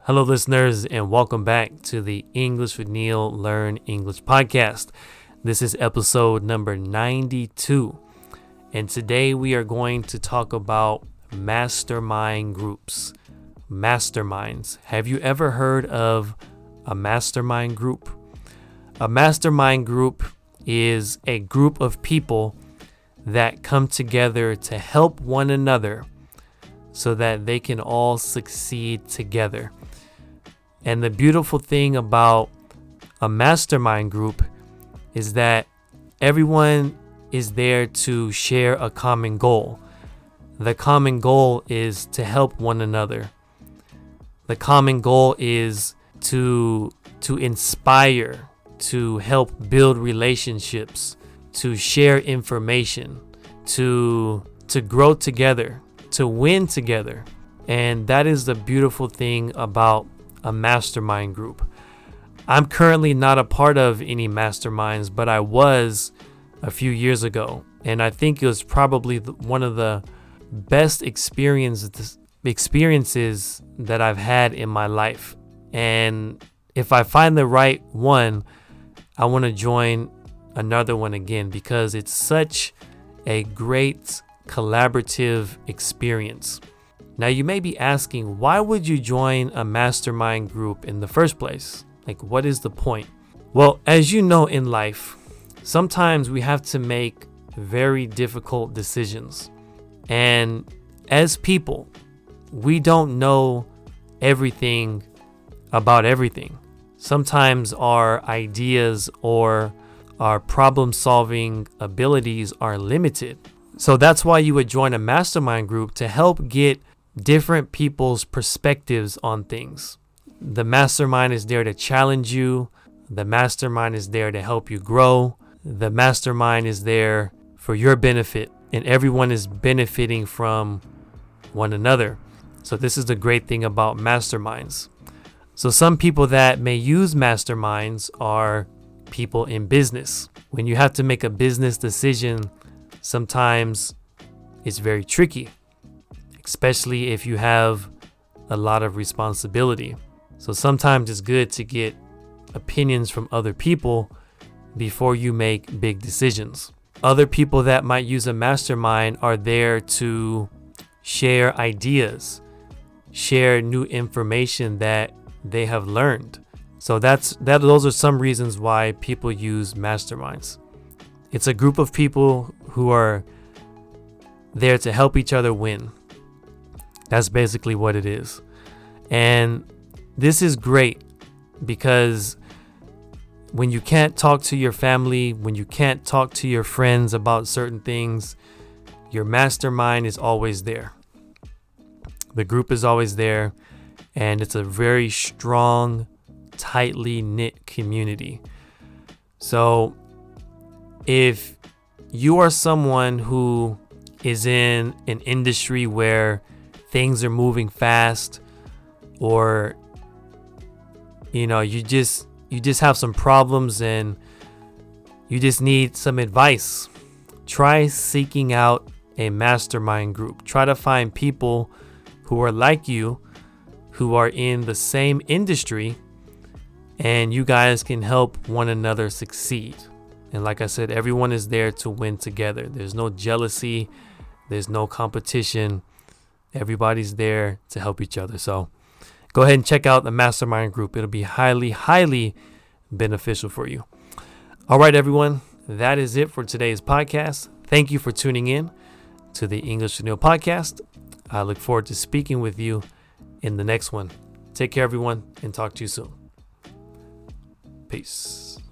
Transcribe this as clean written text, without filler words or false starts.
Hello, listeners, and welcome back to the English with Neil Learn English podcast. This is episode number 92, and today we are going to talk about mastermind groups. Masterminds. Have you ever heard of a mastermind group? A mastermind group is a group of people that come together to help one another so that they can all succeed together. And the beautiful thing about a mastermind group is that everyone is there to share a common goal. The common goal is to help one another. The common goal is to inspire, to help build relationships, to share information, to grow together, to win together. And that is the beautiful thing about a mastermind group. I'm currently not a part of any masterminds, but I was a few years ago. And I think it was probably one of the best experiences that I've had in my life. And if I find the right one, I want to join another one again because it's such a great collaborative experience. Now, you may be asking, why would you join a mastermind group in the first place? Like, what is the point? Well, as you know in life, sometimes we have to make very difficult decisions. And as people, we don't know everything about everything. Sometimes our ideas or our problem-solving abilities are limited. So that's why you would join a mastermind group to help get different people's perspectives on things. The mastermind is there to challenge you. The mastermind is there to help you grow. The mastermind is there for your benefit, and everyone is benefiting from one another. So this is the great thing about masterminds. So some people that may use masterminds are people in business. When you have to make a business decision, sometimes it's very tricky, especially if you have a lot of responsibility. So sometimes it's good to get opinions from other people before you make big decisions. Other people that might use a mastermind are there to share ideas, share new information that they have learned. So those are some reasons why people use masterminds. It's a group of people who are there to help each other win. That's basically what it is. And this is great because when you can't talk to your family, when you can't talk to your friends about certain things, your mastermind is always there. The group is always there, and it's a very strong, tightly knit community. So if you are someone who is in an industry where things are moving fast, or you just have some problems and you just need some advice, try seeking out a mastermind group. Try to find people who are like you, who are in the same industry, and you guys can help one another succeed. And like I said, everyone is there to win together. There's no jealousy, there's no competition. Everybody's there to help each other. So go ahead and check out the mastermind group. It'll be highly, highly beneficial for you. All right, everyone. That is it for today's podcast. Thank you for tuning in to the English with Neil podcast. I look forward to speaking with you in the next one. Take care, everyone, and talk to you soon. Peace.